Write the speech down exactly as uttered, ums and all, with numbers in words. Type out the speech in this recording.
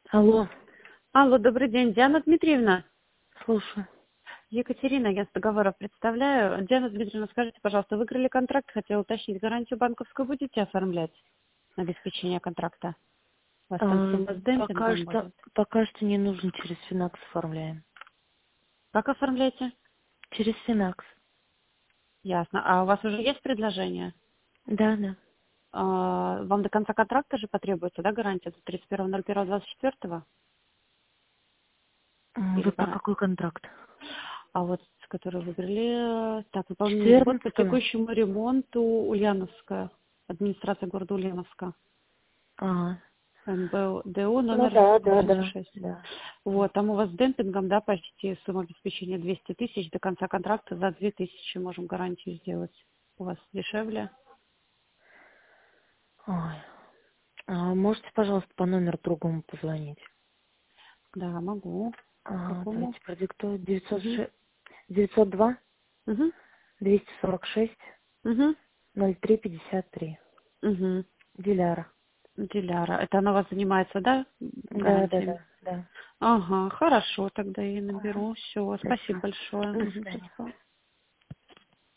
Алло, Алло, добрый день, Диана Дмитриевна. слушаю. Екатерина, я с договора представляю. Диана Дмитриевна, скажите, пожалуйста, выиграли контракт, хотела уточнить, гарантию банковскую будете оформлять на обеспечение контракта? У вас там А, сумма с пока демпингом что, будет. пока что не нужно через Финакс оформляем. Как оформляете? Через Финакс. Ясно. А у вас уже есть предложение? Да, да. А, вам до конца контракта же потребуется, да, гарантия? До тридцать первого ноль первого двадцать четвёртого? М, Или Вы про гарантия? какой контракт? А вот, с которой выбрали, так, выполнение работ по четырнадцатого? текущему ремонту Ульяновская, администрация города Ульяновска. Ага. МБДУ Ну номер да, да, восемьдесят да, шесть. да. Вот, там у вас с демпингом, да, почти сумма обеспечения двести тысяч, до конца контракта за две тысячи можем гарантию сделать. У вас дешевле? Ой. А можете, пожалуйста, по номеру другому позвонить? Да, могу. По А, какому? давайте продиктую. Угу. девятьсот два Угу. двести сорок шесть Угу. ноль три пятьдесят три. Угу. Диляра. Диляра. Это она у вас занимается, да, Да, да, гарантиями? да, да. Ага, хорошо, тогда я Ага. наберу. Все, Спасибо. спасибо большое. До Мгм, свидания. спасибо.